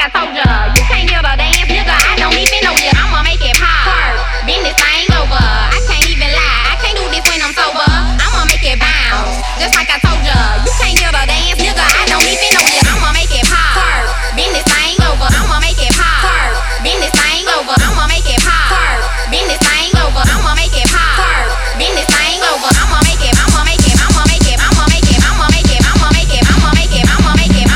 I told ya, you can't get a dance, nigga, I don't even know ya. I'ma make it pop, bend this thing over. I can't even lie, I can't do this when I'm sober. I'ma make it bounce, just like I told ya. You can't get a dance, nigga, I don't even know ya. I'ma make it pop, bend this thing over. I'ma make it pop, bend this thing over. I'ma make it pop, bend this thing over. I'ma make it pop, bend this thing over. I'ma make it, I'ma make it, I'ma make it, I'ma make it, I'ma make it, I'ma make it, I'ma make it, I'ma make it,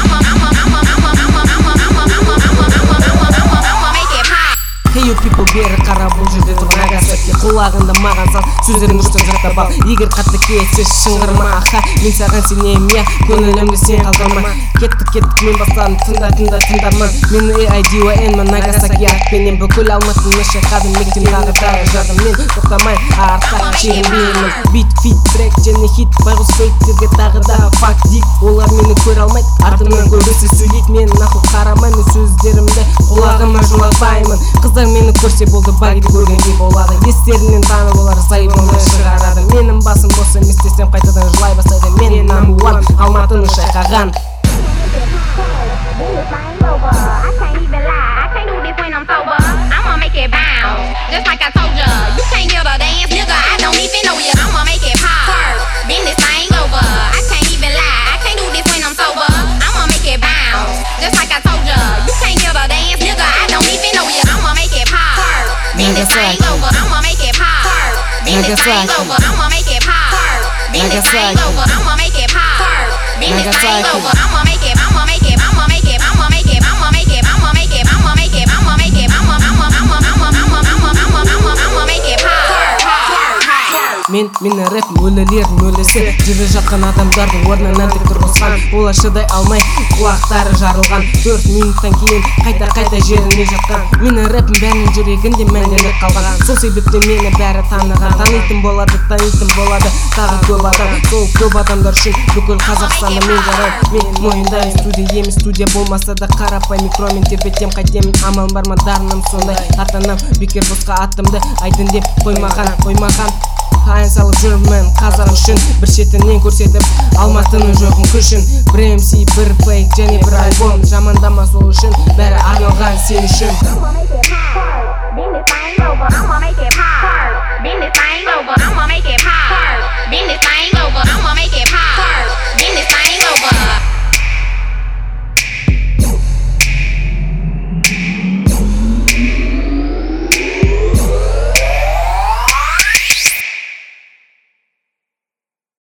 I'ma make it pop. Hey you people, бері қара, бұл жерде тұр Нагасаки. Құлағында маған сал, сөздерің дұрыстап жаттап ал. Егер қатты кетсе шыңғырма, аха, мен саған сенемін, я көңілімді сен қалдырма. Кеттік мен бастадым, тыңдарман. Мені AIDYN-мін, Нагасаки атпенен бүкіл Алматыны шайқадым. Мектеп тағы да жардым, мен тоқтамай артқа шегінбеймін. Бит, фит, трек және хит, байғұс фейктерге тағы да факт дик. Олар мені көре алмайды, артымнан көбісі сөйлейді. Мен нақыл қарамаймын, сөздерімді құлағыма жолатпаймын. Қыздар мені көрсе болды, багиді көргендей болады. Естерінен танып олар зайыбымды шығарады. Менің басым бос емес десем қайтадан жылай бастайды. Мен намуан Алматыны шайқаған. I can't even lie, I can't do this when I'm sober. I'ma make it bounce, just like I told ya. You can't get a dance, nigga, I don't even know ya. I'ma make it pop, bend this thing over. I can't even lie, I can't do this when I'm sober. I'ma make it bounce, just like I told ya. You can't get a dance, nigga, I don't even know ya. I'ma make it pop, bend this thing over. I'ma make it pop, bend this thing over. I'ma make it pop, bend this thing over. I'ma make it pop, bend this thing over. I'ma make it, I'ma make it, I'ma make it, I'ma make it, I'ma make it, I'ma make it, I'ma make it, I'ma make it, I'ma make it pop. Мен рэп өлілердің өлісі. Жүрі жатқан адамдардың орнынан тік тұрғызған. Олар шыдай алмай, құлақтары жарылған. 4 минуттан кейін қайта жеріне жатқан. Мені рэпім бәрінің жүрегінде мәңгілік қалған. Сол себепті мені бәрі таныған. Танитын болады, тағы көп адам. Сол көп адамдар үшін бүкіл Қазақстанды мен жарай. Мен мойындайын, студия емес, студия болмаса да қарапай микромен тербетем. Қайтемін, амалым бар ма, дарыным сондай. Ата-анам бекер босқа атымды айтын деп қоймаған. Қайын салып жүрмін қазақ үшін, бір шетінен көрсетіп Алматының жоқын күшін. Бір MC, бір фейк және бір альбом. Жамандама сол үшін, бәрі арналған сен үшін. I'ma make it pop, bend this thing over. I'ma make it pop, bend this thing over. I'ma make it pop.